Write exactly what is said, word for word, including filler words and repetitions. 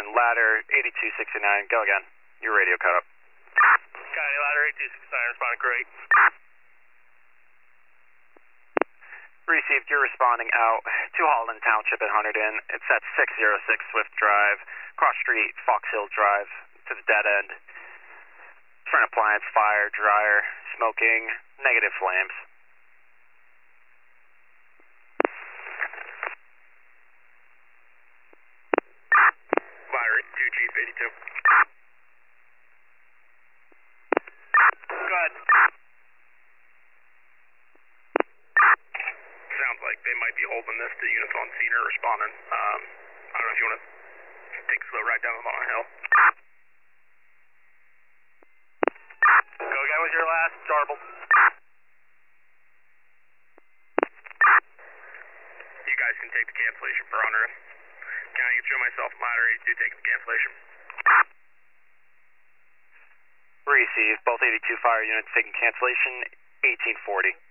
again, ladder eighty-two sixty-nine, go again. Your radio cut up. County ladder eighty-two sixty-nine, responding correct. Received, you're responding out to Holland Township at Hunterdon. It's at six oh six Swift Drive, cross street, Fox Hill Drive, to the dead end. Front appliance, fire, dryer, smoking, negative flames. Ladder eighty-two, Chief eighty-two. Go ahead. Sounds like they might be holding this to units on scene or responding. Um, I don't know if you want to take a slow ride down on a hill. Go again with your last, garbled. You guys can take the cancellation for Hunter. County, show myself, ladder eighty-two, taking the cancellation. Received, both eighty-two fire units taking cancellation, eighteen forty.